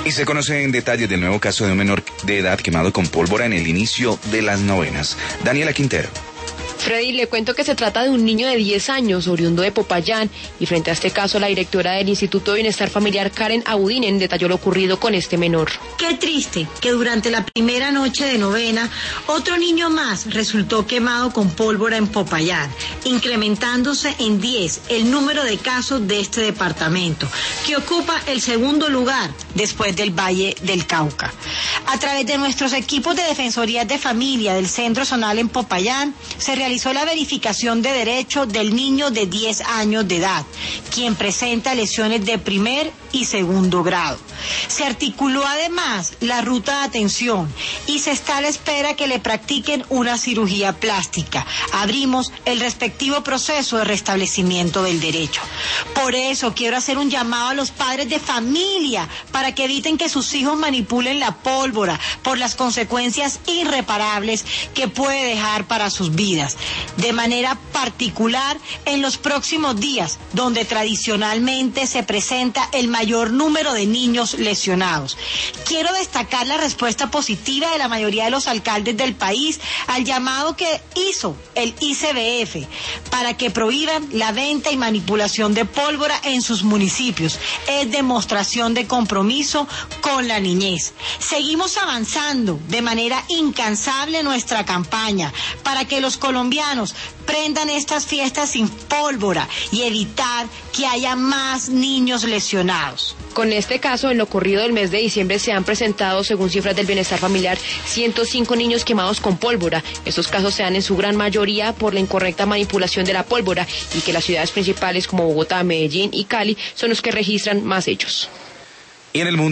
Y se conoce en detalle del nuevo caso de un menor de edad quemado con pólvora en el inicio de las novenas. Daniela Quintero. Freddy, le cuento que se trata de un niño de 10 años, oriundo de Popayán, y frente a este caso la directora del Instituto de Bienestar Familiar, Karen Abudinen, detalló lo ocurrido con este menor. Qué triste que durante la primera noche de novena, otro niño más resultó quemado con pólvora en Popayán, incrementándose en 10 el número de casos de este departamento, que ocupa el segundo lugar después del Valle del Cauca. A través de nuestros equipos de Defensorías de Familia del Centro Zonal en Popayán, se realizó la verificación de derecho del niño de 10 años de edad, quien presenta lesiones de primer y segundo grado. Se articuló además la ruta de atención y se está a la espera que le practiquen una cirugía plástica. Abrimos el respectivo proceso de restablecimiento del derecho. Por eso quiero hacer un llamado a los padres de familia para que eviten que sus hijos manipulen la pólvora por las consecuencias irreparables que puede dejar para sus vidas. De manera particular en los próximos días, donde tradicionalmente se presenta el mayor número de niños lesionados. Quiero destacar la respuesta positiva de la mayoría de los alcaldes del país al llamado que hizo el ICBF para que prohíban la venta y manipulación de pólvora en sus municipios. Es demostración de compromiso con la niñez. Seguimos avanzando de manera incansable en nuestra campaña para que los colombianos prendan estas fiestas sin pólvora y evitar que haya más niños lesionados. Con este caso, en lo ocurrido del mes de diciembre se han presentado, según cifras del Bienestar Familiar, 105 niños quemados con pólvora. Estos casos se dan en su gran mayoría por la incorrecta manipulación de la pólvora y que las ciudades principales como Bogotá, Medellín y Cali son los que registran más hechos. Y en el mundo